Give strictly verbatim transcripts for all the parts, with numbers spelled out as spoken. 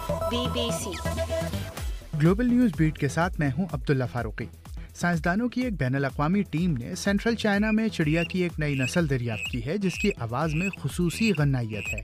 Be B C global news beat کے ساتھ میں ہوں عبداللہ فاروقی۔ سائنسدانوں کی ایک بین الاقوامی ٹیم نے سینٹرل چائنا میں چڑیا کی ایک نئی نسل دریافت کی ہے جس کی آواز میں خصوصی غنائیت ہے۔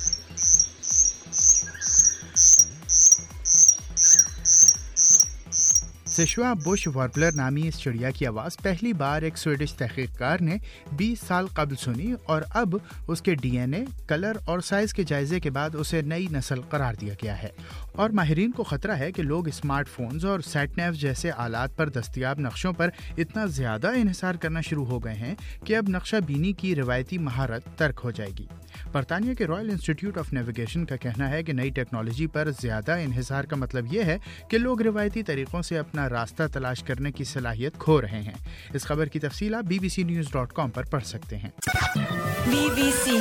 سیشوا بش واربلر نامی اس چڑیا کی آواز پہلی بار ایک سویڈش تحقیق کار نے بیس سال قبل سنی اور اب اس کے ڈی این اے، کلر اور سائز کے جائزے کے بعد اسے نئی نسل قرار دیا گیا ہے، اور ماہرین کو خطرہ ہے کہ لوگ اسمارٹ فونز اور سیٹ نیوز جیسے آلات پر دستیاب نقشوں پر اتنا زیادہ انحصار کرنا شروع ہو گئے ہیں کہ اب نقشہ بینی کی روایتی مہارت ترک ہو جائے گی۔ برطانیہ کے رائل انسٹیٹیوٹ آف نیویگیشن کا کہنا ہے کہ نئی ٹیکنالوجی پر زیادہ انحصار کا مطلب یہ ہے کہ لوگ روایتی طریقوں سے اپنا راستہ تلاش کرنے کی صلاحیت کھو رہے ہیں۔ اس خبر کی تفصیل آپ B B C news dot com پر پڑھ سکتے ہیں۔ بی بی سی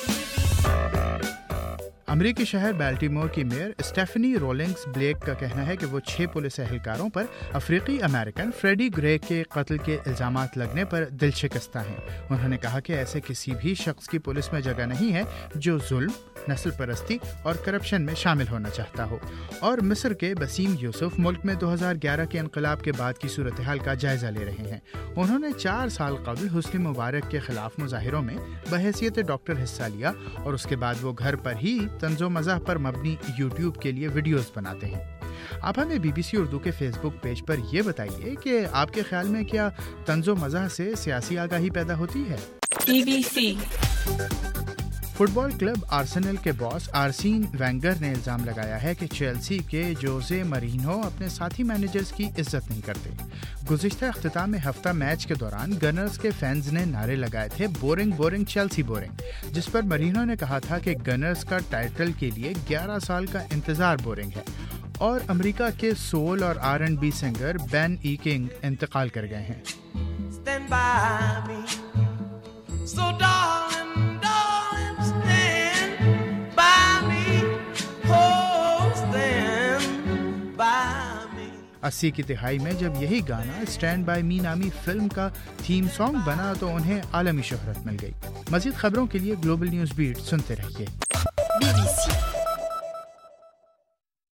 امریکی شہر بالٹیمور کی میئر اسٹیفنی رولنگز بلیک کا کہنا ہے کہ وہ چھ پولیس اہلکاروں پر افریقی امریکن فریڈی گرے کے قتل کے الزامات لگنے پر دل شکستہ ہیں۔ انہوں نے کہا کہ ایسے کسی بھی شخص کی پولیس میں جگہ نہیں ہے جو ظلم، نسل پرستی اور کرپشن میں شامل ہونا چاہتا ہو۔ اور مصر کے بسیم یوسف ملک میں دو ہزار گیارہ کے انقلاب کے بعد کی صورتحال کا جائزہ لے رہے ہیں۔ انہوں نے چار سال قبل حسنی مبارک کے خلاف مظاہروں میں بحیثیت ڈاکٹر حصہ لیا اور اس کے بعد وہ گھر پر ہی طنز و مزاح پر مبنی یوٹیوب کے لیے ویڈیوز بناتے ہیں۔ آپ ہمیں بی بی سی اردو کے فیس بک پیج پر یہ بتائیے کہ آپ کے خیال میں کیا طنز و مزاح سے سیاسی آگاہی پیدا ہوتی ہے؟ B B C football club Arsenal کے باس آرسین وینگر نے الزام لگایا ہے کہ چیلسی کے جوزے مورینہو اپنے ساتھی مینیجرز کی عزت نہیں کرتے۔ گزشتہ اختتام ہفتہ میچ کے دوران گنرز کے فینز نے نعرے لگائے تھے بورنگ بورنگ چیلسی بورنگ، جس پر مورینہو نے کہا تھا کہ گنرز کا ٹائٹل کے لیے گیارہ سال کا انتظار بورنگ ہے۔ اور امریکہ کے سول اور R and B singer Ben E King انتقال کر گئے ہیں۔ Stand by me. So darling, darling, stand by me. Oh, stand by me. اسی کی دہائی میں جب یہی گانا اسٹینڈ بائی می نامی فلم کا تھیم سانگ بنا تو انہیں عالمی شہرت مل گئی۔ مزید خبروں کے لیے گلوبل نیوز بیٹ سنتے رہیے۔ Be B C